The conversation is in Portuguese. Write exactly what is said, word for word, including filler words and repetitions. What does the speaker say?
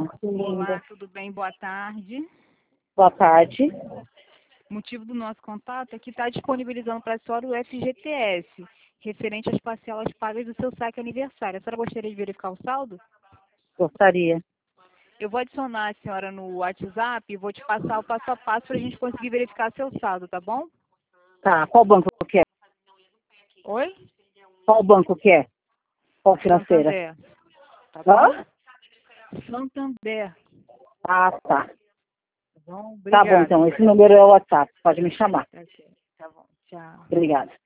Olá, linda. tudo bem? Boa tarde. Boa tarde. O motivo do nosso contato é que está disponibilizando para a senhora o F G T S, referente às parcelas pagas do seu saque aniversário. A senhora gostaria de verificar o saldo? Gostaria. Eu vou adicionar a senhora no WhatsApp e vou te passar o passo a passo para a gente conseguir verificar seu saldo, tá bom? Tá, qual banco que é? Oi? Qual banco que é? Qual financeira? Santander. Tá bom? Hã? Santander. Ah, tá. Tá bom? Tá bom, Obrigada. então. Esse número é o WhatsApp. Pode me chamar. Tá, ok. Tá bom. Tchau. Obrigada.